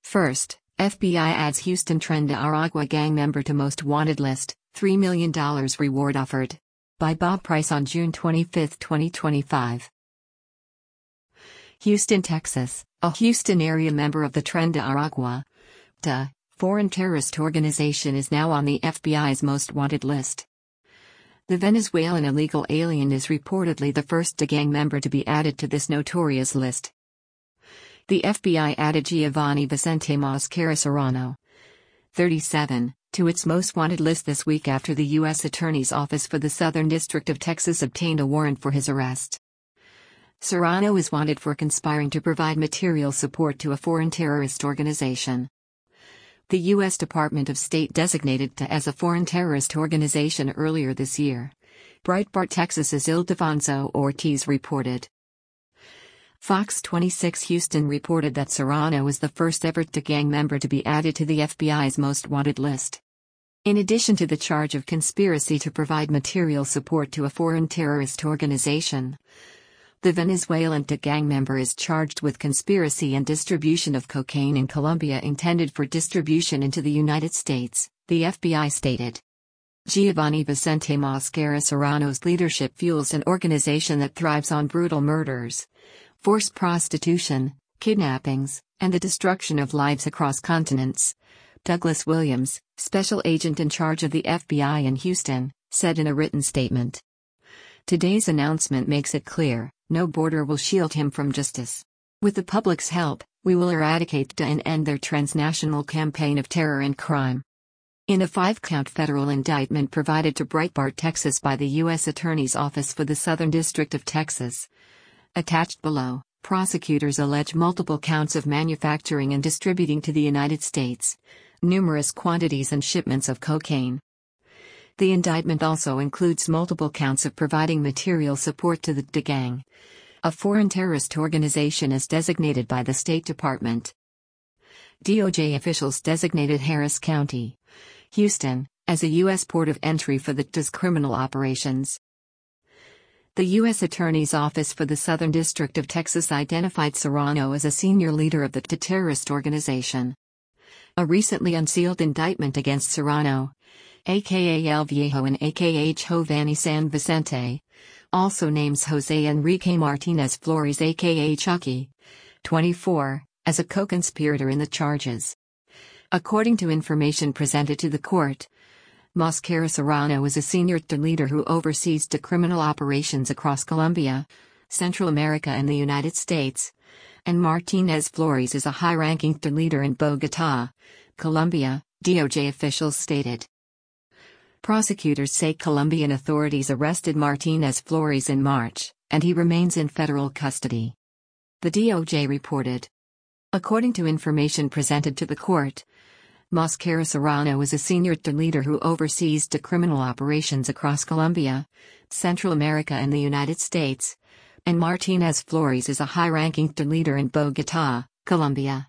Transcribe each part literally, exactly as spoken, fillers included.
First, F B I adds Houston Tren de Aragua gang member to most wanted list, three million dollars reward offered. By Bob Price on June twenty-fifth, twenty twenty-five. Houston, Texas, a Houston area member of the Tren de Aragua, T A, foreign terrorist organization is now on the F B I's most wanted list. The Venezuelan illegal alien is reportedly the first T A gang member to be added to this notorious list. The F B I added Giovanni Vicente Mosquera Serrano, thirty-seven, to its most wanted list this week after the U S Attorney's Office for the Southern District of Texas obtained a warrant for his arrest. Serrano is wanted for conspiring to provide material support to a foreign terrorist organization. The U S Department of State designated T A as a foreign terrorist organization earlier this year. Breitbart Texas's Ildefonso Ortiz reported. Fox twenty-six Houston reported that Serrano was the first ever T A gang member to be added to the F B I's most wanted list. In addition to the charge of conspiracy to provide material support to a foreign terrorist organization, the Venezuelan T A gang member is charged with conspiracy and distribution of cocaine in Colombia intended for distribution into the United States, the F B I stated. Giovanni Vicente Mosquera Serrano's leadership fuels an organization that thrives on brutal murders, forced prostitution, kidnappings, and the destruction of lives across continents. Douglas Williams, special agent in charge of the F B I in Houston, said in a written statement. Today's announcement makes it clear, no border will shield him from justice. With the public's help, we will eradicate T A and end their transnational campaign of terror and crime. In a five-count federal indictment provided to Breitbart Texas by the U S Attorney's Office for the Southern District of Texas, attached below, prosecutors allege multiple counts of manufacturing and distributing to the United States numerous quantities and shipments of cocaine. The indictment also includes multiple counts of providing material support to the T A gang, a foreign terrorist organization as designated by the State Department. D O J officials designated Harris County, Houston, as a U S port of entry for the T A's criminal operations. The U S Attorney's Office for the Southern District of Texas identified Serrano as a senior leader of the T A terrorist organization. A recently unsealed indictment against Serrano, aka El Viejo and aka Giovanni San Vicente, also names Jose Enrique Martinez Flores aka Chucky, twenty-four, as a co-conspirator in the charges. According to information presented to the court, Mosquera Serrano is a senior T A leader who oversees T A criminal operations across Colombia, Central America and the United States, and Martinez Flores is a high-ranking T A leader in Bogotá, Colombia, D O J officials stated. Prosecutors say Colombian authorities arrested Martinez Flores in March, and he remains in federal custody. The D O J reported. According to information presented to the court, Mosquera Serrano is a senior T A leader who oversees T A criminal operations across Colombia, Central America and the United States, and Martinez Flores is a high-ranking T A leader in Bogotá, Colombia.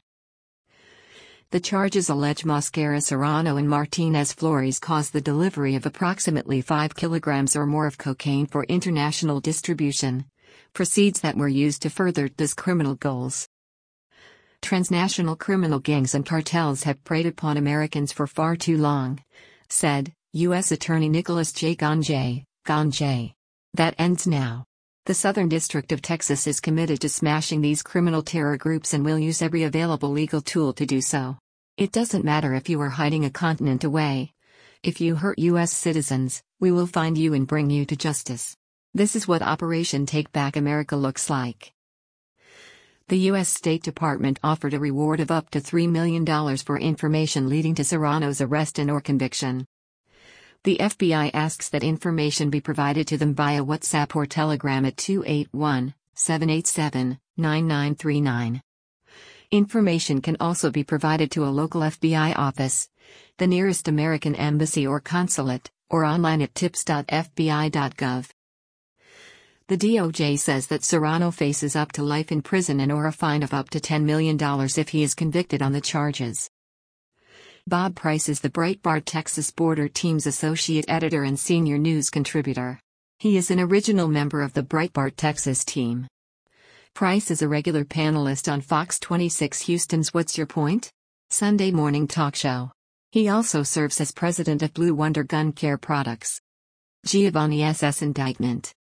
The charges allege Mosquera Serrano and Martinez Flores caused the delivery of approximately five kilograms or more of cocaine for international distribution, proceeds that were used to further T A's criminal goals. Transnational criminal gangs and cartels have preyed upon Americans for far too long, said U S Attorney Nicholas J. Ganjay, Ganjay. That ends now. The Southern District of Texas is committed to smashing these criminal terror groups and will use every available legal tool to do so. It doesn't matter if you are hiding a continent away. If you hurt U S citizens, we will find you and bring you to justice. This is what Operation Take Back America looks like. The U S State Department offered a reward of up to three million dollars for information leading to Serrano's arrest and/or conviction. The F B I asks that information be provided to them via WhatsApp or Telegram at two eight one, seven eight seven, nine nine three nine. Information can also be provided to a local F B I office, the nearest American embassy or consulate, or online at tips dot f b i dot gov. The D O J says that Serrano faces up to life in prison and or a fine of up to ten million dollars if he is convicted on the charges. Bob Price is the Breitbart Texas Border Team's associate editor and senior news contributor. He is an original member of the Breitbart Texas team. Price is a regular panelist on Fox twenty-six Houston's What's Your Point? Sunday morning talk show. He also serves as president of Blue Wonder Gun Care Products. Giovanni S S indictment.